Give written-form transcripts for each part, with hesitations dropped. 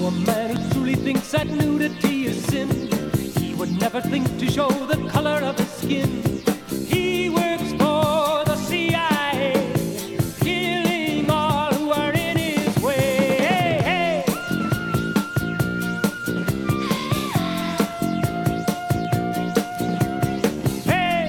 know a man who truly thinks that nudity is sin. He would never think to show the color of his skin. He works for the CIA, killing all who are in his way. Hey, hey. Hey.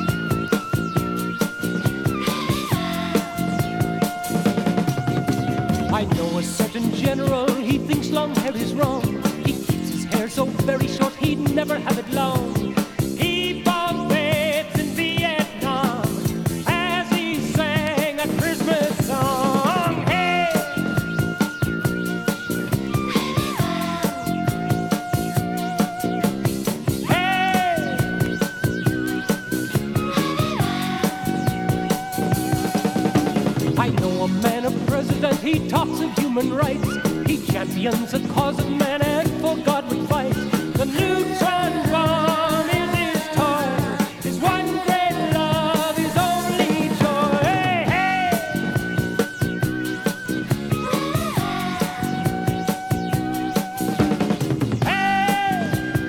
I know a certain general, he thinks long hair is wrong. He keeps his hair so very short, he'd never have it long. He fought waves in Vietnam as he sang a Christmas song. Hey! Hey! I know a man, a president, he talks of human rights. He champions the cause of man and for God would fight. The neutron bomb is his toy. His one great love, his only joy. Hey, hey! Hey!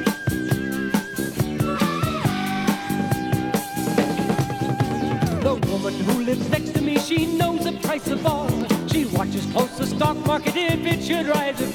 The woman who lives next to me, she knows the price of all. She watches close the stock market if it should rise or